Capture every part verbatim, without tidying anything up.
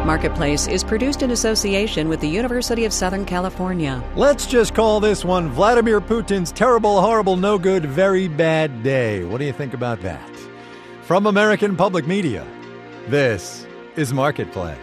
Marketplace is produced in association with the University of Southern California. Let's just call this one Vladimir Putin's terrible, horrible, no good, very bad day. What do you think about that? From American Public Media, this is Marketplace.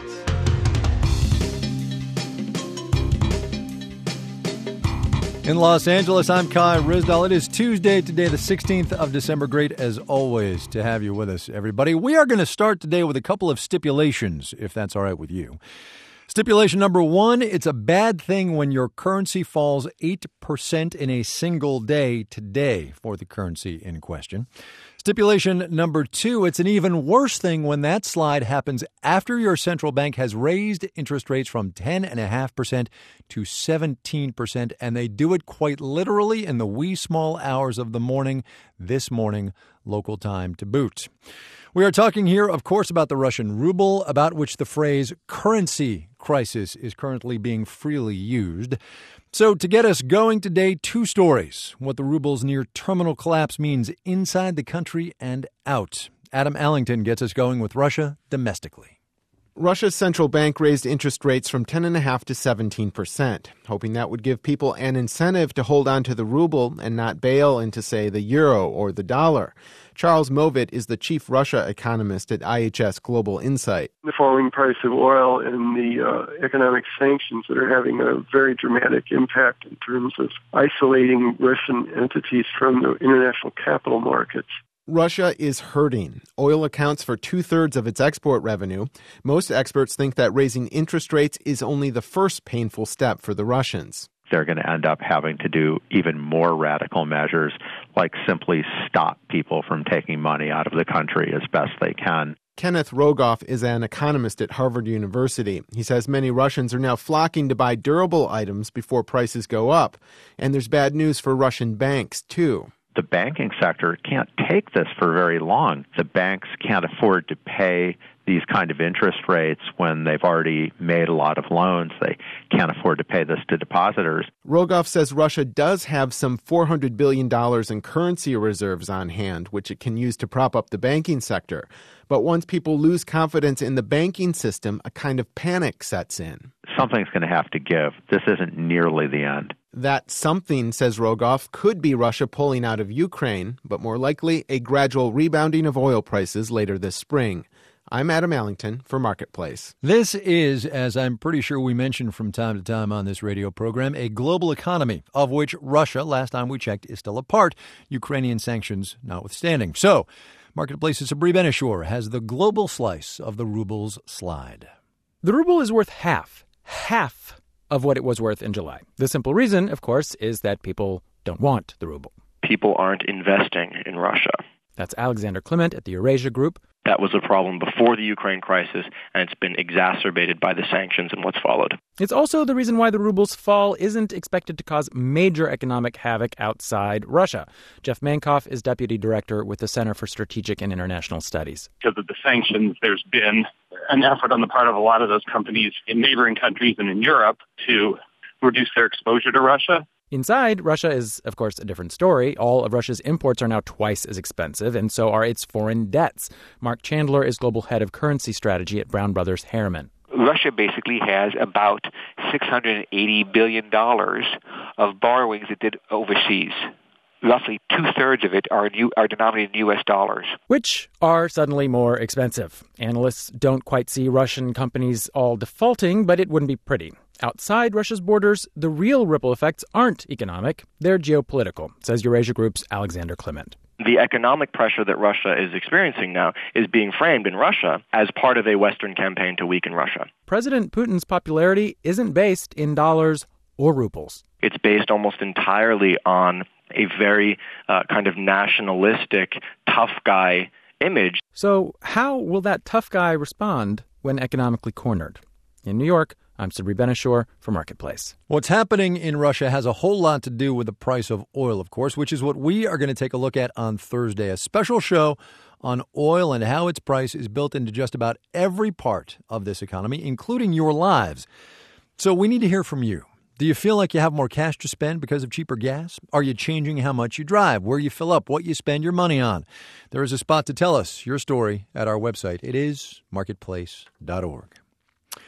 In Los Angeles, I'm Kai Ryssdal. It is Tuesday today, the sixteenth of December. Great, as always, to have you with us, everybody. We are going to start today with a couple of stipulations, if that's all right with you. Stipulation number one, it's a bad thing when your currency falls eight percent in a single day today for the currency in question. Stipulation number two, it's an even worse thing when that slide happens after your central bank has raised interest rates from ten point five percent to seventeen percent, and they do it quite literally in the wee small hours of the morning, this morning, local time to boot. We are talking here, of course, about the Russian ruble, about which the phrase currency crisis is currently being freely used. So to get us going today, two stories. What the ruble's near terminal collapse means inside the country and out. Adam Allington gets us going with Russia domestically. Russia's central bank raised interest rates from ten point five to seventeen percent, hoping that would give people an incentive to hold on to the ruble and not bail into, say, the euro or the dollar. Charles Movitt is the chief Russia economist at I H S Global Insight. The falling price of oil and the uh, economic sanctions that are having a very dramatic impact in terms of isolating Russian entities from the international capital markets. Russia is hurting. Oil accounts for two-thirds of its export revenue. Most experts think that raising interest rates is only the first painful step for the Russians. They're going to end up having to do even more radical measures, like simply stop people from taking money out of the country as best they can. Kenneth Rogoff is an economist at Harvard University. He says many Russians are now flocking to buy durable items before prices go up. And there's bad news for Russian banks, too. The banking sector can't take this for very long. The banks can't afford to pay these kind of interest rates when they've already made a lot of loans. They can't afford to pay this to depositors. Rogoff says Russia does have some four hundred billion dollars in currency reserves on hand, which it can use to prop up the banking sector. But once people lose confidence in the banking system, a kind of panic sets in. Something's going to have to give. This isn't nearly the end. That something, says Rogoff, could be Russia pulling out of Ukraine, but more likely a gradual rebounding of oil prices later this spring. I'm Adam Allington for Marketplace. This is, as I'm pretty sure we mentioned from time to time on this radio program, a global economy of which Russia, last time we checked, is still a part, Ukrainian sanctions notwithstanding. So, Marketplace's Sabri Ben-Achour has the global slice of the ruble's slide. The ruble is worth half, half of what it was worth in July. The simple reason, of course, is that people don't want the ruble. People aren't investing in Russia. That's Alexander Clement at the Eurasia Group. That was a problem before the Ukraine crisis, and it's been exacerbated by the sanctions and what's followed. It's also the reason why the ruble's fall isn't expected to cause major economic havoc outside Russia. Jeff Mankoff is deputy director with the Center for Strategic and International Studies. Because of the sanctions, there's been an effort on the part of a lot of those companies in neighboring countries and in Europe to reduce their exposure to Russia. Inside, Russia is, of course, a different story. All of Russia's imports are now twice as expensive, and so are its foreign debts. Mark Chandler is global head of currency strategy at Brown Brothers Harriman. Russia basically has about six hundred eighty billion dollars of borrowings it did overseas. Roughly two-thirds of it are, new, are denominated in U S dollars. Which are suddenly more expensive. Analysts don't quite see Russian companies all defaulting, but it wouldn't be pretty. Outside Russia's borders, the real ripple effects aren't economic. They're geopolitical, says Eurasia Group's Alexander Clement. The economic pressure that Russia is experiencing now is being framed in Russia as part of a Western campaign to weaken Russia. President Putin's popularity isn't based in dollars or rubles. It's based almost entirely on a very uh, kind of nationalistic, tough guy image. So how will that tough guy respond when economically cornered? In New York, I'm Sabri Ben-Achour for Marketplace. What's happening in Russia has a whole lot to do with the price of oil, of course, which is what we are going to take a look at on Thursday. A special show on oil and how its price is built into just about every part of this economy, including your lives. So we need to hear from you. Do you feel like you have more cash to spend because of cheaper gas? Are you changing how much you drive, where you fill up, what you spend your money on? There is a spot to tell us your story at our website. It is marketplace dot org.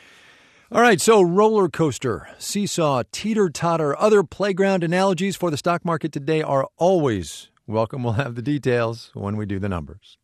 All right, so roller coaster, seesaw, teeter-totter, other playground analogies for the stock market today are always welcome. We'll have the details when we do the numbers.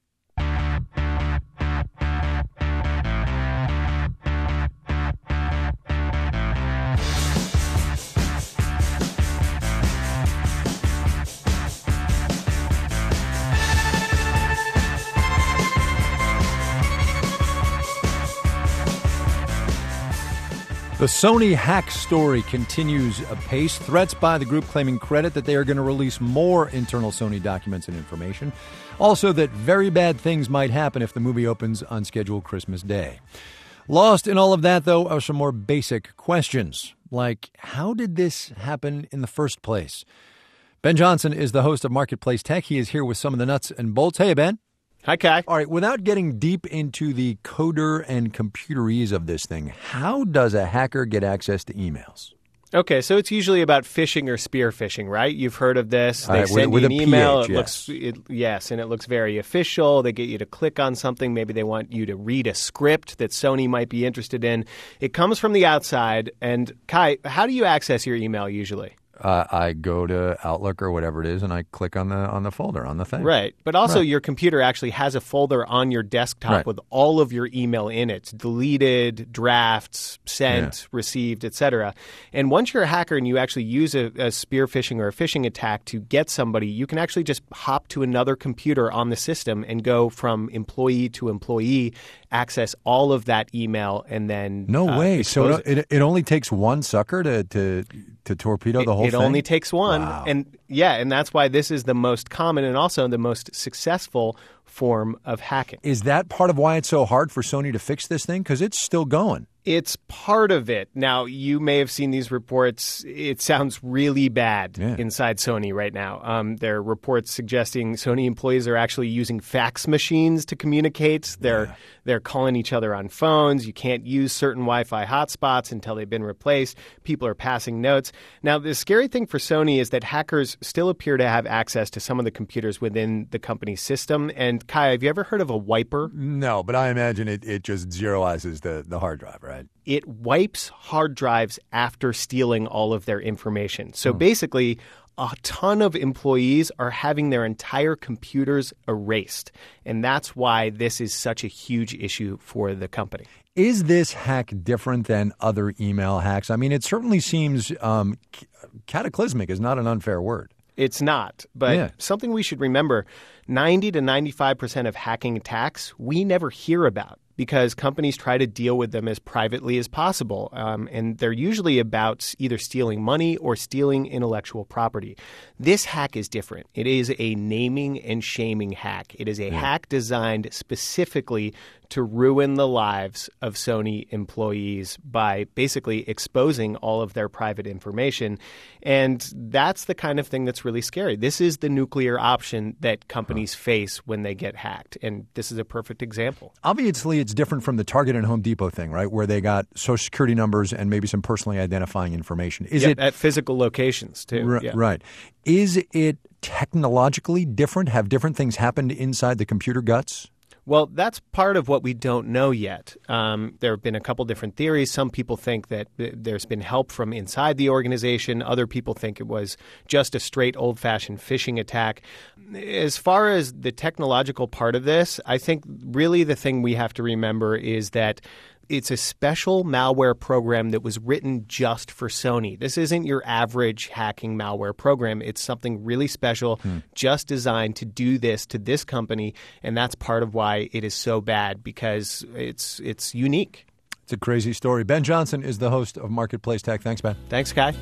The Sony hack story continues apace. Threats by the group claiming credit that they are going to release more internal Sony documents and information. Also that very bad things might happen if the movie opens on scheduled Christmas Day. Lost in all of that, though, are some more basic questions, like how did this happen in the first place? Ben Johnson is the host of Marketplace Tech. He is here with some of the nuts and bolts. Hey, Ben. Hi, Kai. All right, without getting deep into the coder and computerese of this thing, how does a hacker get access to emails? Okay, so it's usually about phishing or spear phishing, right? You've heard of this. They right, send with, you with an email. P H, it yes. looks, it, yes, and it looks very official. They get you to click on something. Maybe they want you to read a script that Sony might be interested in. It comes from the outside. And Kai, how do you access your email usually? Uh, I go to Outlook or whatever it is, and I click on the on the folder, on the thing. Right. But also right. your computer actually has a folder on your desktop right. with all of your email in it, deleted, drafts, sent, yeah. received, et cetera. And once you're a hacker and you actually use a, a spear phishing or a phishing attack to get somebody, you can actually just hop to another computer on the system and go from employee to employee, access all of that email, and then No uh, way. So it. it, it only takes one sucker to, to, to torpedo it, the whole it thing? It only takes one. Wow. And yeah, and that's why this is the most common and also the most successful form of hacking. Is that part of why it's so hard for Sony to fix this thing? Because it's still going. It's part of it. Now, you may have seen these reports. It sounds really bad yeah. inside Sony right now. Um, there are reports suggesting Sony employees are actually using fax machines to communicate. They're yeah. they're calling each other on phones. You can't use certain Wi-Fi hotspots until they've been replaced. People are passing notes. Now, the scary thing for Sony is that hackers still appear to have access to some of the computers within the company's system. And Kai, have you ever heard of a wiper? No, but I imagine it, it just zeroizes the, the hard drive, right? It wipes hard drives after stealing all of their information. So hmm. basically, a ton of employees are having their entire computers erased. And that's why this is such a huge issue for the company. Is this hack different than other email hacks? I mean, it certainly seems um, cataclysmic is not an unfair word. It's not. But yeah. something we should remember, ninety to ninety-five percent of hacking attacks we never hear about, because companies try to deal with them as privately as possible. Um, and they're usually about either stealing money or stealing intellectual property. This hack is different. It is a naming and shaming hack. It is a yeah. hack designed specifically to ruin the lives of Sony employees by basically exposing all of their private information. And that's the kind of thing that's really scary. This is the nuclear option that companies face when they get hacked. And this is a perfect example. Obviously, it's different from the Target and Home Depot thing, right, where they got Social Security numbers and maybe some personally identifying information. Is yep, it at physical locations, too. R- yeah. Right. Is it technologically different? Have different things happened inside the computer guts? Well, that's part of what we don't know yet. Um, there have been a couple different theories. Some people think that there's been help from inside the organization. Other people think it was just a straight old-fashioned phishing attack. As far as the technological part of this, I think really the thing we have to remember is that it's a special malware program that was written just for Sony. This isn't your average hacking malware program. It's something really special, hmm. just designed to do this to this company, and that's part of why it is so bad, because it's it's unique. It's a crazy story. Ben Johnson is the host of Marketplace Tech. Thanks, Ben. Thanks, Kai.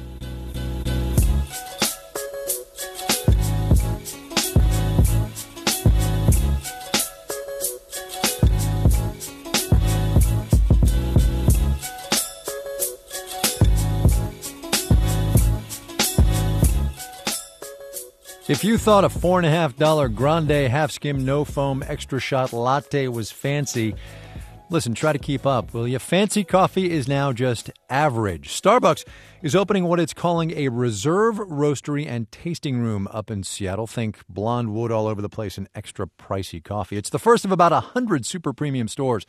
If you thought a four and a half dollar grande half skim no foam extra shot latte was fancy, listen, try to keep up, will you? Fancy coffee is now just average. Starbucks is opening what it's calling a reserve roastery and tasting room up in Seattle. Think blonde wood all over the place and extra pricey coffee. It's the first of about a hundred super premium stores.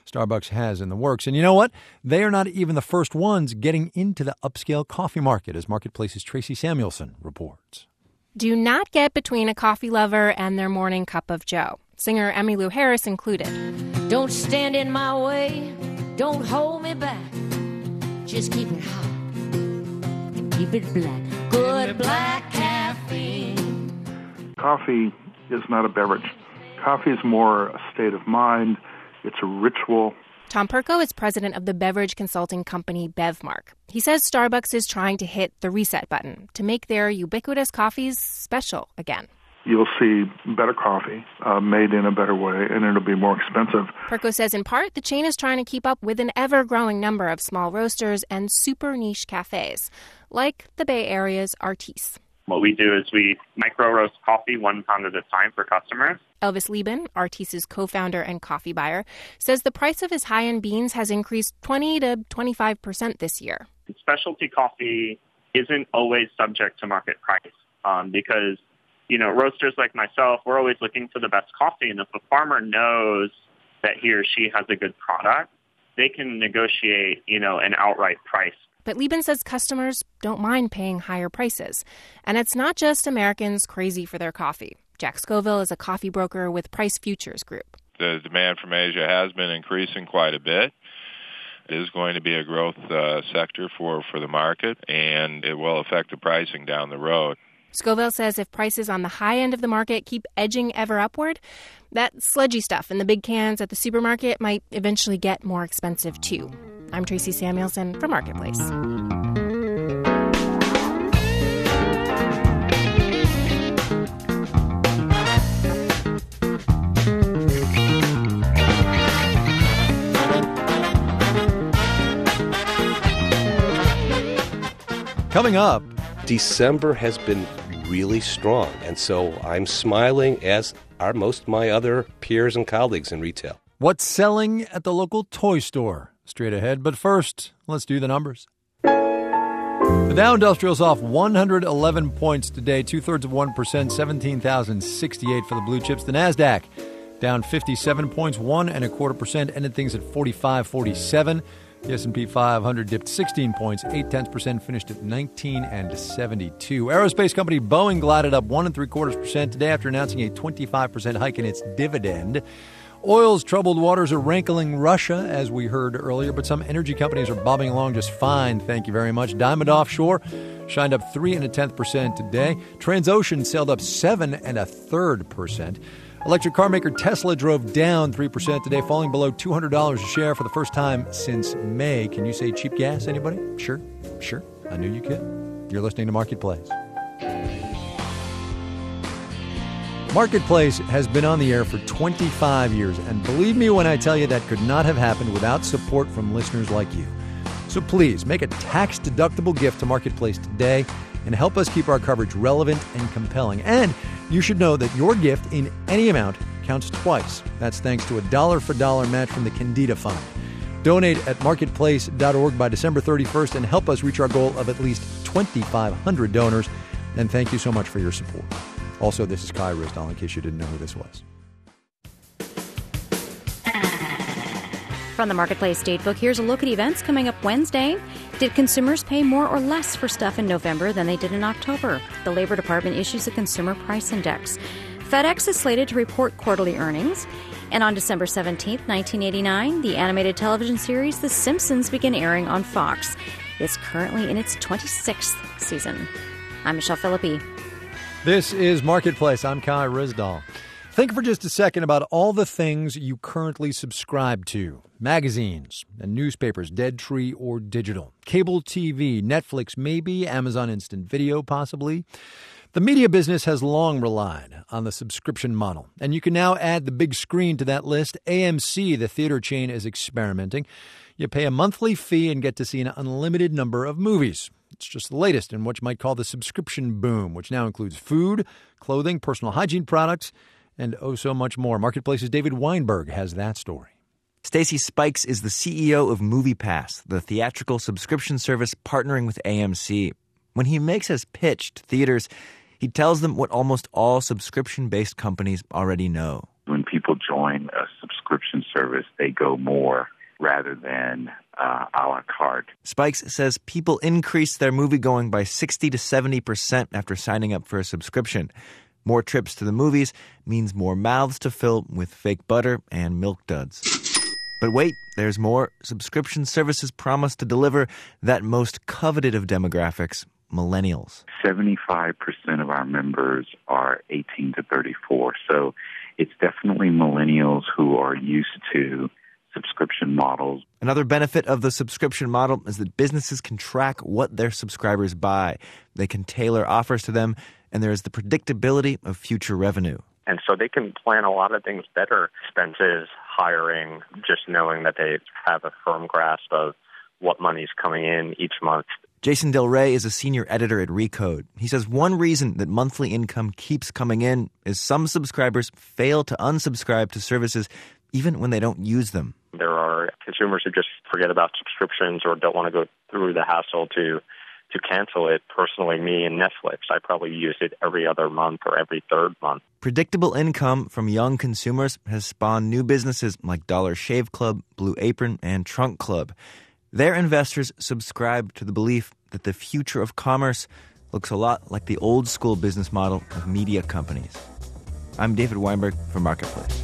Starbucks has in the works. And you know what? They are not even the first ones getting into the upscale coffee market, as Marketplace's Tracy Samuelson reports. Do not get between a coffee lover and their morning cup of joe. Singer Emmylou Harris included. Don't stand in my way. Don't hold me back. Just keep it hot and keep it black. Good black caffeine. Coffee is not a beverage. Coffee is more a state of mind. It's a ritual. Tom Perko is president of the beverage consulting company Bevmark. He says Starbucks is trying to hit the reset button to make their ubiquitous coffees special again. You'll see better coffee uh, made in a better way, and it'll be more expensive. Perko says in part the chain is trying to keep up with an ever-growing number of small roasters and super niche cafes, like the Bay Area's Artis. What we do is we micro-roast coffee one pound at a time for customers. Elvis Lieben, Artis's co-founder and coffee buyer, says the price of his high-end beans has increased twenty to twenty-five percent this year. Specialty coffee isn't always subject to market price um, because, you know, roasters like myself, we're always looking for the best coffee. And if a farmer knows that he or she has a good product, they can negotiate, you know, an outright price. But Lieben says customers don't mind paying higher prices. And it's not just Americans crazy for their coffee. Jack Scoville is a coffee broker with Price Futures Group. The demand from Asia has been increasing quite a bit. It is going to be a growth uh, sector for, for the market, and it will affect the pricing down the road. Scoville says if prices on the high end of the market keep edging ever upward, that sludgy stuff in the big cans at the supermarket might eventually get more expensive too. I'm Tracy Samuelson for Marketplace. Coming up, December has been really strong, and so I'm smiling, as are most of my other peers and colleagues in retail. What's selling at the local toy store? Straight ahead, but first, let's do the numbers. The Dow Industrial's off one hundred eleven points today, two-thirds of one percent, seventeen thousand sixty-eight for the blue chips. The NASDAQ down fifty-seven points, one and a quarter percent, ended things at forty-five forty-seven. The S and P five hundred dipped sixteen points, eight tenths percent, finished at nineteen and seventy-two. Aerospace company Boeing glided up one and three quarters percent today after announcing a twenty-five percent hike in its dividend. Oil's troubled waters are rankling Russia, as we heard earlier, but some energy companies are bobbing along just fine, thank you very much. Diamond Offshore shined up three and a tenth percent today. Transocean sailed up seven and a third percent. Electric car maker Tesla drove down three percent today, falling below two hundred dollars a share for the first time since May. Can you say cheap gas, anybody? Sure, sure. I knew you could. You're listening to Marketplace. Marketplace has been on the air for twenty-five years, and believe me when I tell you that could not have happened without support from listeners like you. So please make a tax-deductible gift to Marketplace today and help us keep our coverage relevant and compelling. And you should know that your gift in any amount counts twice. That's thanks to a dollar-for-dollar match from the Candida Fund. Donate at marketplace dot org by December thirty-first and help us reach our goal of at least twenty-five hundred donors. And thank you so much for your support. Also, this is Kai Ryssdal, in case you didn't know who this was. From the Marketplace Datebook, here's a look at events coming up Wednesday. Did consumers pay more or less for stuff in November than they did in October? The Labor Department issues a Consumer Price Index. FedEx is slated to report quarterly earnings. And on December seventeenth, nineteen eighty-nine, the animated television series The Simpsons began airing on Fox. It's currently in its twenty-sixth season. I'm Michelle Philippi. This is Marketplace. I'm Kai Ryssdal. Think for just a second about all the things you currently subscribe to. Magazines and newspapers, dead tree or digital. Cable T V, Netflix, maybe, Amazon Instant Video, possibly. The media business has long relied on the subscription model, and you can now add the big screen to that list. A M C, the theater chain, is experimenting. You pay a monthly fee and get to see an unlimited number of movies. It's just the latest in what you might call the subscription boom, which now includes food, clothing, personal hygiene products, and oh so much more. Marketplace's David Weinberg has that story. Stacy Spikes is the C E O of MoviePass, the theatrical subscription service partnering with A M C. When he makes his pitch to theaters, he tells them what almost all subscription-based companies already know. When people join a subscription service, they go more rather than uh, a la carte. Spikes says people increase their movie-going by sixty to seventy percent after signing up for a subscription. More trips to the movies means more mouths to fill with fake butter and milk duds. But wait, there's more. Subscription services promise to deliver that most coveted of demographics, millennials. seventy-five percent of our members are eighteen to thirty-four, so it's definitely millennials who are used to subscription models. Another benefit of the subscription model is that businesses can track what their subscribers buy. They can tailor offers to them, and there is the predictability of future revenue. And so they can plan a lot of things better, expenses, hiring, just knowing that they have a firm grasp of what money's coming in each month. Jason Del Rey is a senior editor at Recode. He says one reason that monthly income keeps coming in is some subscribers fail to unsubscribe to services even when they don't use them. There are consumers who just forget about subscriptions or don't want to go through the hassle to to cancel it. Personally, me and Netflix, I probably use it every other month or every third month. Predictable income from young consumers has spawned new businesses like Dollar Shave Club, Blue Apron, and Trunk Club. Their investors subscribe to the belief that the future of commerce looks a lot like the old school business model of media companies. I'm David Weinberg for Marketplace.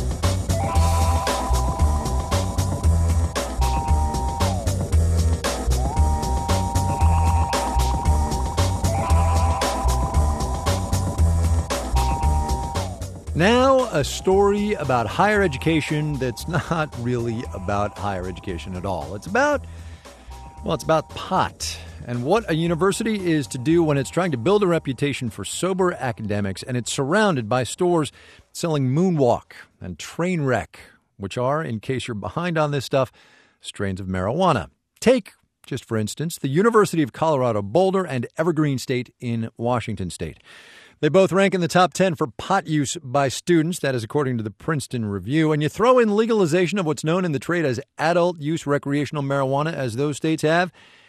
Now, a story about higher education that's not really about higher education at all. It's about, well, it's about pot and what a university is to do when it's trying to build a reputation for sober academics, and it's surrounded by stores selling Moonwalk and Trainwreck, which are, in case you're behind on this stuff, strains of marijuana. Take, just for instance, the University of Colorado Boulder and Evergreen State in Washington State. They both rank in the top ten for pot use by students. That is according to the Princeton Review. And you throw in legalization of what's known in the trade as adult use recreational marijuana, as those states have,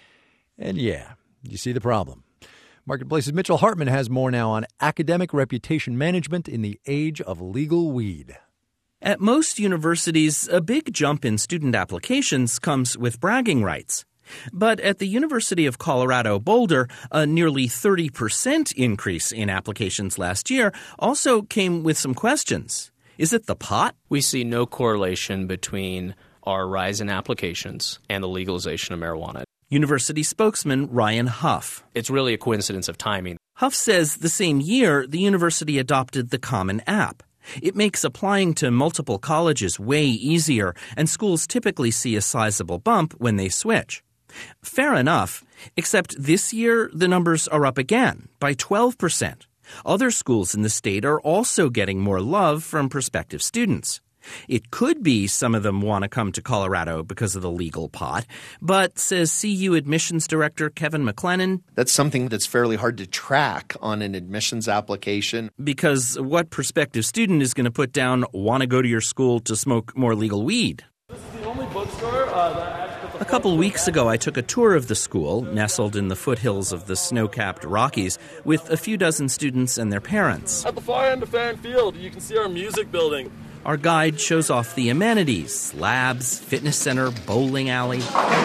and yeah, you see the problem. Marketplace's Mitchell Hartman has more now on academic reputation management in the age of legal weed. At most universities, a big jump in student applications comes with bragging rights. But at the University of Colorado Boulder, a nearly thirty percent increase in applications last year also came with some questions. Is it the pot? We see no correlation between our rise in applications and the legalization of marijuana. University spokesman Ryan Huff. It's really a coincidence of timing. Huff says the same year the university adopted the Common App. It makes applying to multiple colleges way easier, and schools typically see a sizable bump when they switch. Fair enough, except this year the numbers are up again by twelve percent. Other schools in the state are also getting more love from prospective students. It could be some of them want to come to Colorado because of the legal pot, but, says C U admissions director Kevin McLennan, that's something that's fairly hard to track on an admissions application. Because what prospective student is going to put down, want to go to your school to smoke more legal weed? This is the only bookstore uh, that A couple weeks ago, I took a tour of the school, nestled in the foothills of the snow-capped Rockies, with a few dozen students and their parents. At the far end of Farron Field, you can see our music building. Our guide shows off the amenities, labs, fitness center, bowling alley,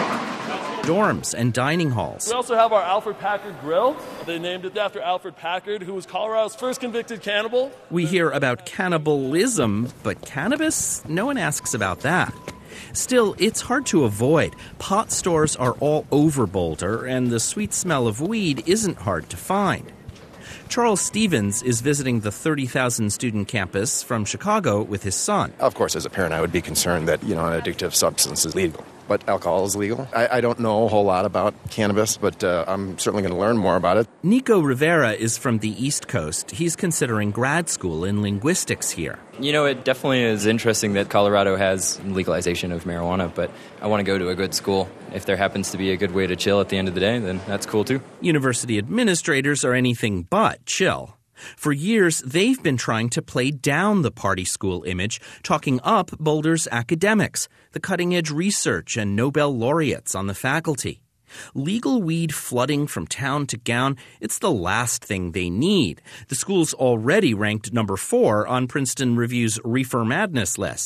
dorms, and dining halls. We also have our Alfred Packard Grill. They named it after Alfred Packard, who was Colorado's first convicted cannibal. We hear about cannibalism, but cannabis? No one asks about that. Still, it's hard to avoid. Pot stores are all over Boulder, and the sweet smell of weed isn't hard to find. Charles Stevens is visiting the thirty thousand student campus from Chicago with his son. Of course, as a parent, I would be concerned that, you know, an addictive substance is legal. But alcohol is legal. I, I don't know a whole lot about cannabis, but uh, I'm certainly going to learn more about it. Nico Rivera is from the East Coast. He's considering grad school in linguistics here. You know, it definitely is interesting that Colorado has legalization of marijuana, but I want to go to a good school. If there happens to be a good way to chill at the end of the day, then that's cool too. University administrators are anything but chill. For years, they've been trying to play down the party school image, talking up Boulder's academics, the cutting-edge research and Nobel laureates on the faculty. Legal weed flooding from town to gown, it's the last thing they need. The school's already ranked number four on Princeton Review's Reefer Madness list.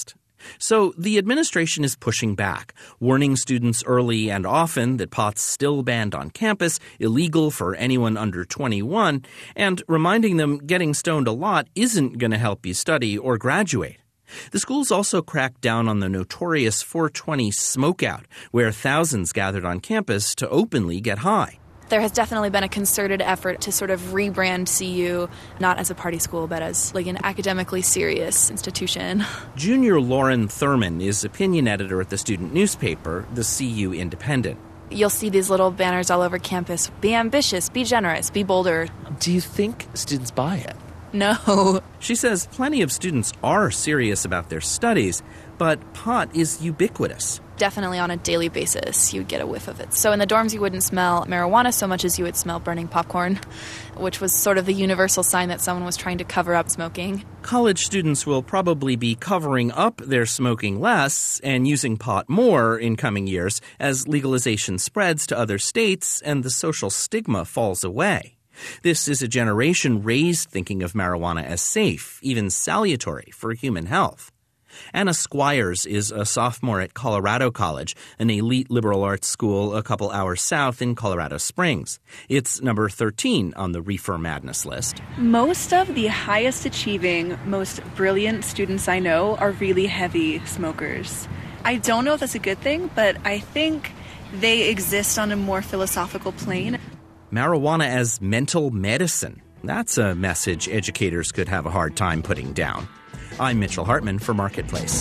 So the administration is pushing back, warning students early and often that pot's still banned on campus, illegal for anyone under twenty-one, and reminding them getting stoned a lot isn't going to help you study or graduate. The schools also cracked down on the notorious four twenty smokeout, where thousands gathered on campus to openly get high. There has definitely been a concerted effort to sort of rebrand C U, not as a party school, but as like an academically serious institution. Junior Lauren Thurman is opinion editor at the student newspaper, the C U Independent. You'll see these little banners all over campus. Be ambitious, be generous, be bolder. Do you think students buy it? No. She says plenty of students are serious about their studies, but pot is ubiquitous. Definitely on a daily basis, you would get a whiff of it. So in the dorms, you wouldn't smell marijuana so much as you would smell burning popcorn, which was sort of the universal sign that someone was trying to cover up smoking. College students will probably be covering up their smoking less and using pot more in coming years as legalization spreads to other states and the social stigma falls away. This is a generation raised thinking of marijuana as safe, even salutary for human health. Anna Squires is a sophomore at Colorado College, an elite liberal arts school a couple hours south in Colorado Springs. It's number thirteen on the Reefer Madness list. Most of the highest achieving, most brilliant students I know are really heavy smokers. I don't know if that's a good thing, but I think they exist on a more philosophical plane. Marijuana as mental medicine. That's a message educators could have a hard time putting down. I'm Mitchell Hartman for Marketplace.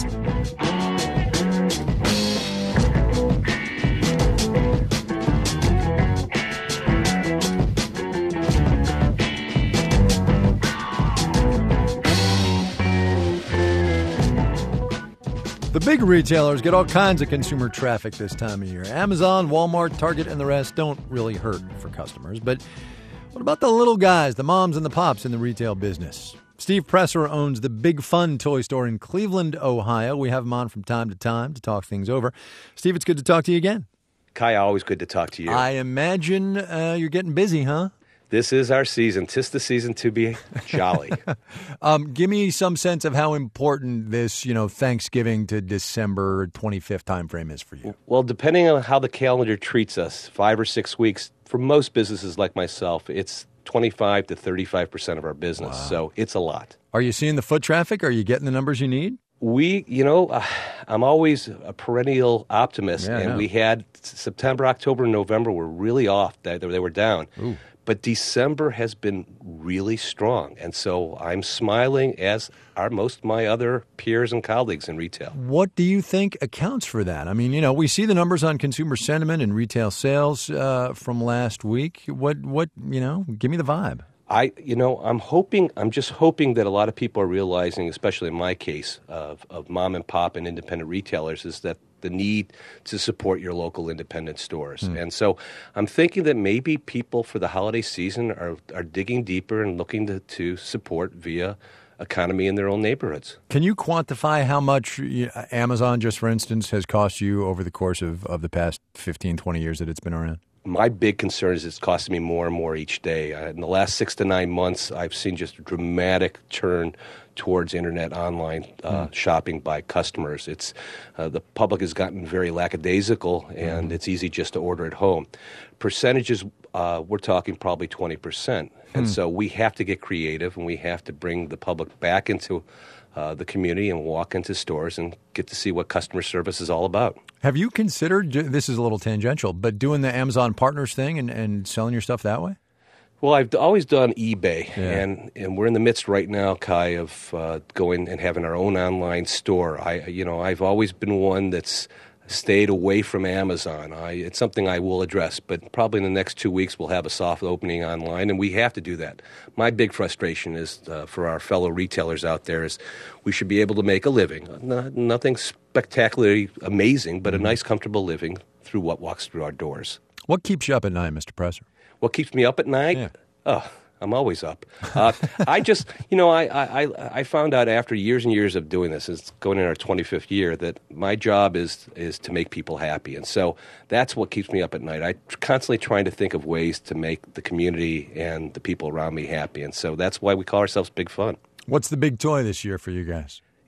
The big retailers get all kinds of consumer traffic this time of year. Amazon, Walmart, Target, and the rest don't really hurt for customers. But what about the little guys, the moms and the pops in the retail business? Steve Presser owns the Big Fun toy store in Cleveland, Ohio. We have him on from time to time to talk things over. Steve, it's good to talk to you again. Kai, always good to talk to you. I imagine uh, you're getting busy, huh? This is our season. 'Tis the season to be jolly. um, give me some sense of how important this, you know, Thanksgiving to December twenty-fifth timeframe is for you. Well, depending on how the calendar treats us, five or six weeks, for most businesses like myself, it's twenty-five to thirty-five percent of our business. Wow. So it's a lot. Are you seeing the foot traffic? Are you getting the numbers you need? We, you know, uh, I'm always a perennial optimist. Yeah, and we had September, October, and November were really off. They, they were down. Ooh. But December has been really strong. And so I'm smiling, as are most of my other peers and colleagues in retail. What do you think accounts for that? I mean, you know, we see the numbers on consumer sentiment and retail sales uh, from last week. What, what, you know, give me the vibe. I, you know, I'm hoping, I'm just hoping that a lot of people are realizing, especially in my case, of, of mom and pop and independent retailers, is that the need to support your local independent stores. Mm. And so I'm thinking that maybe people for the holiday season are, are digging deeper and looking to, to support via economy in their own neighborhoods. Can you quantify how much Amazon, just for instance, has cost you over the course of, of the past fifteen, twenty years that it's been around? My big concern is it's costing me more and more each day. Uh, in the last six to nine months, I've seen just a dramatic turn towards internet online uh, mm. shopping by customers. It's uh, the public has gotten very lackadaisical, and mm. it's easy just to order at home. Percentages, uh, we're talking probably twenty percent. And mm. so we have to get creative, and we have to bring the public back into uh, the community and walk into stores and get to see what customer service is all about. Have you considered, this is a little tangential, but doing the Amazon Partners thing and, and selling your stuff that way? Well, I've always done eBay, yeah. and, and we're in the midst right now, Kai, of uh, going and having our own online store. I, you know, I've always been one that's stayed away from Amazon. I, it's something I will address, but probably in the next two weeks we'll have a soft opening online, and we have to do that. My big frustration is uh, for our fellow retailers out there is we should be able to make a living. Not, nothing spectacularly amazing, but a nice, comfortable living through what walks through our doors. What keeps you up at night, Mister Presser? What keeps me up at night? Yeah. Oh, I'm always up. Uh, I just, you know, I, I, I found out after years and years of doing this, it's going in our twenty-fifth year, that my job is is to make people happy. And so that's what keeps me up at night. I'm constantly trying to think of ways to make the community and the people around me happy. And so that's why we call ourselves Big Fun. What's the big toy this year for you guys?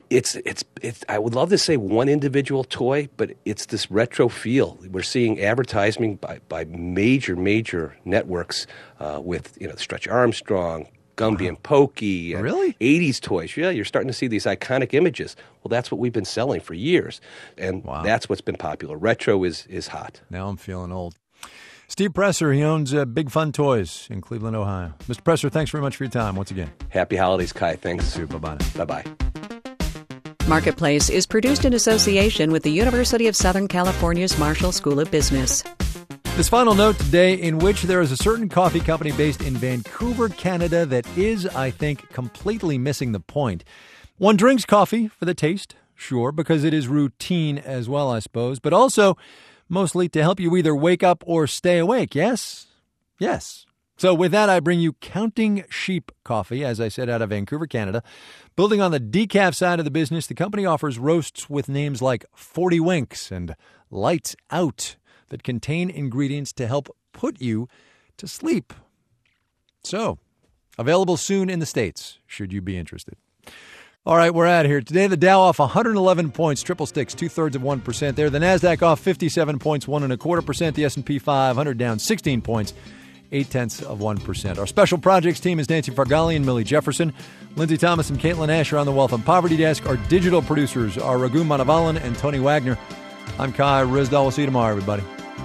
It's it's it's. I would love to say one individual toy, but it's this retro feel. We're seeing advertising by, by major major networks uh, with you know Stretch Armstrong, Gumby wow. and Pokey, and really eighties toys. Yeah, you're starting to see these iconic images. Well, that's what we've been selling for years, and wow. that's what's been popular. Retro is is hot. Now I'm feeling old. Steve Presser, he owns uh, Big Fun Toys in Cleveland, Ohio. Mister Presser, thanks very much for your time once again. Happy holidays, Kai. Thanks. Bye bye. Bye bye. Marketplace is produced in association with the University of Southern California's Marshall School of Business. This final note today, in which there is a certain coffee company based in Vancouver, Canada, that is, I think, completely missing the point. One drinks coffee for the taste, sure, because it is routine as well, I suppose, but also mostly to help you either wake up or stay awake, yes? Yes. So with that, I bring you Counting Sheep Coffee, as I said, out of Vancouver, Canada. Building on the decaf side of the business, the company offers roasts with names like forty Winks and Lights Out that contain ingredients to help put you to sleep. So, available soon in the States, should you be interested. All right, we're out of here. Today, the Dow off one hundred eleven points, triple sticks, two-thirds of one percent there. The NASDAQ off fifty-seven points, one and a quarter percent. The S and P five hundred down sixteen points, eight-tenths of one percent. Our special projects team is Nancy Fargali and Millie Jefferson. Lindsay Thomas and Caitlin Asher on the Wealth and Poverty Desk. Our digital producers are Raghu Manavalan and Tony Wagner. I'm Kai Ryssdal. We'll see you tomorrow, everybody.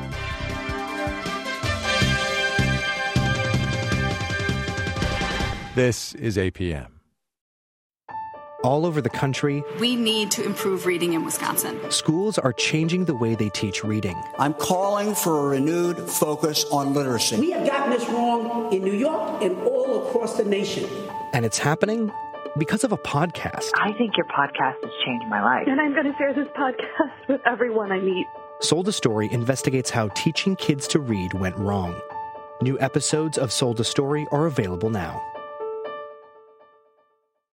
This is A P M. All over the country, we need to improve reading in Wisconsin. Schools are changing the way they teach reading. I'm calling for a renewed focus on literacy. We have gotten this wrong in New York and all across the nation. And it's happening because of a podcast. I think your podcast has changed my life. And I'm going to share this podcast with everyone I meet. Sold a Story investigates how teaching kids to read went wrong. New episodes of Sold a Story are available now.